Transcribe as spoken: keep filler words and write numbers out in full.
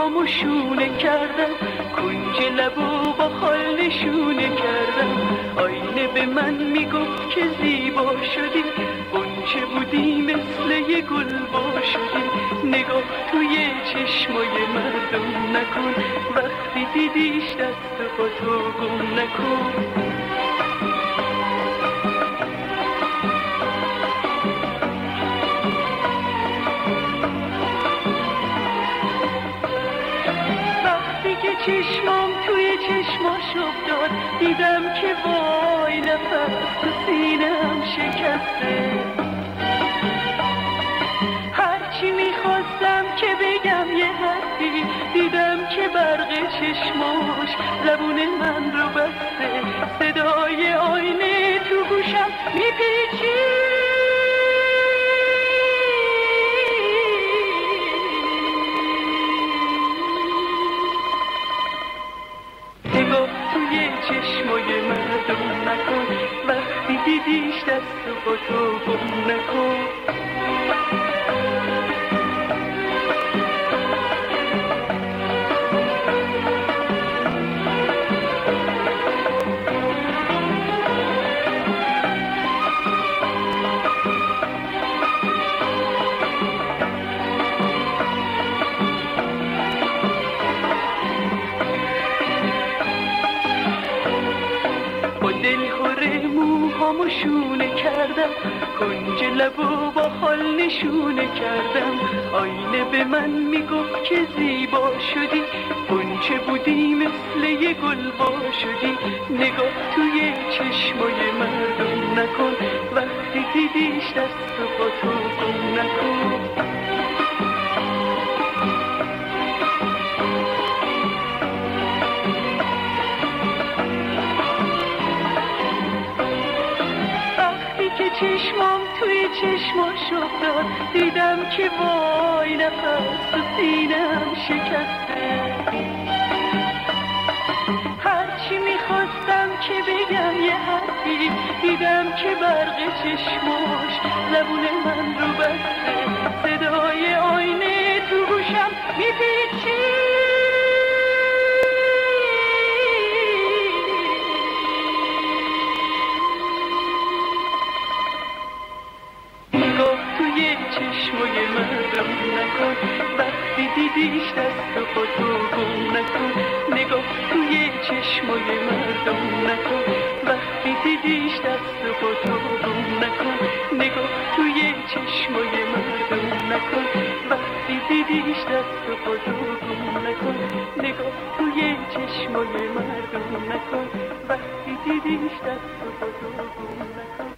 موهامو شونه کردم، کنج لبو با خال نشونه کردم. آینه به من میگفت که زیبا شدی، غنچه بودی مثل یه گل وا شدی. نگاه توی چشمای مردم نکن، وقتی دیدیش دست با تو گم نکن. چشمام توی چشماش افتاد، دیدم که وای نفس تو سینه‌ام شکسته. هرچی میخواستم که بگم یه حرفی، دیدم که برق چشماش زبون من رو بسته. صدای آینه تو گوشم میپیچید، چشمای مردم نکن، وقتی دیدیش دست با تو گم نکن. موهامو شونه کردم، کنج لبو با خال نشونه کردم. آینه به من میگفت که زیبا شدی، غنچه بودی مثل یه گل وا شدی. نگاه توی چشمای مردم نکن، وقتی دیدیش دست با تو گم نکن. چشمام توی چشماش افتاد، دیدم که وای نفس تو سینه‌ام شکسته. هرچی میخواستم که بگم یه حرفی، دیدم که برق چشماش زبون من رو بسته. صدای آینه تو گوشم میپیچید، چشمای مردم نکن، وقتی دیدیش دست با تو گم نکن. نگاه توی چشمای مردم نکن، وقتی دیدیش دست با تو گم نکن. نگاه توی چشمای مردم نکن، وقتی دیدیش دست با تو گم نکن. نگاه توی چشمای مردم نکن، وقتی دیدیش دست با تو گم نکن.